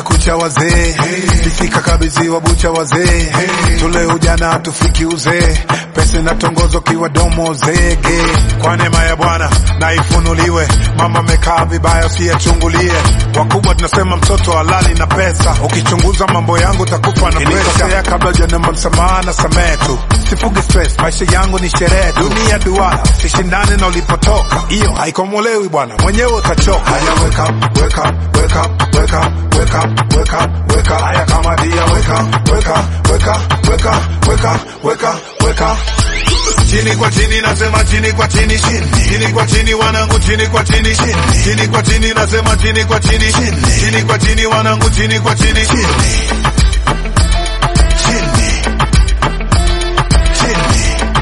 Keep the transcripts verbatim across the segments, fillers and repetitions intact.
kucha wazee, ikifika kabizi wa bucha wazee, tule ujana tufiki uzee, pesa na tongozo kiwa domo zege. Kwa neema ya Bwana na ifunuliwe, mama mekaa vibaya usiyachungulie. Wakubwa tunasema mtoto halali na pesa, ukichunguza mambo yangu takufa na presha. Kabla janamba msamaha na samehe tu, sifuge stress, maisha yangu ni sherehe. Dunia duara, sishindane na ulipotoka, iyo haikomolewi bwana, mwenyewe utachoka. Haya wake up, wake up, wake up, wake up, wake up, wake up, wake up. Haya kama dia wake up, wake up, wake up, wake up, wake up, wake up, wake up. Chini kwa chini nasema chini kwa chini chini. Chini kwa chini wanangu chini kwa chini chini. Chini kwa chini nasema chini kwa chini chini. Chini kwa chini wanangu chini kwa chini chini. Chini. Chini.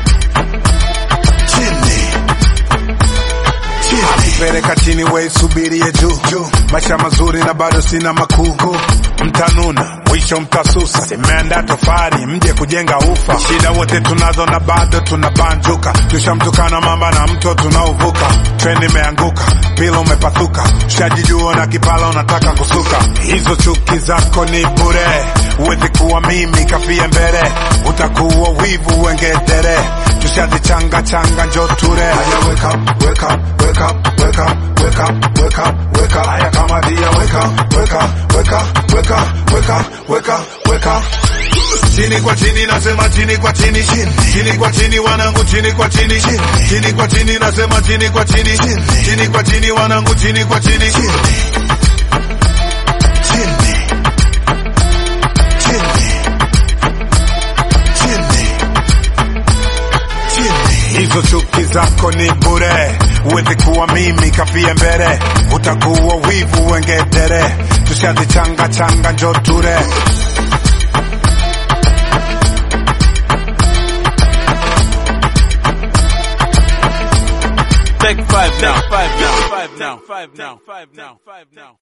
Chini. Chini. Akipeleka chini we subirie juu. Juu. Maisha mazuri na bado sina makuu. Mtanuna, mwisho mtasusa. Simeanda tofari, mje kujenga ufa. Shida wote tunazo na bado tunabanjuka. Tushamtukana mamba na mto tunauvuka. Treni imeanguka, pila umepathuka. Shajijua na kipala unataka kusuka. Hizo chuki zako ni bure. Uwezi kuwa mimi kafie mbele. Utakuwa wivu wengedere. Tushazichanga changa njoture. Haya wake up, wake up, wake up, wake up, wake up, wake up, wake up. Haya kama dia wake up, wake up, wake up, wake up, wake up, wake up, wake up. Chini kwa chini nasema chini kwa chini chini. Chini kwa chini wanangu chini kwa chini chini. Chini kwa chini nasema chini kwa chini chini. Chini kwa chini wanangu chini kwa chini chini. Chini. Chini. Chini. Chini. Hizo chuki zako ni bure. Uwezi kuwa mimi kafie mbele. Utakuwa wivu wengedere. Tushazichanga changa njoture. Take five now, five now, five now, five now, five now, five now.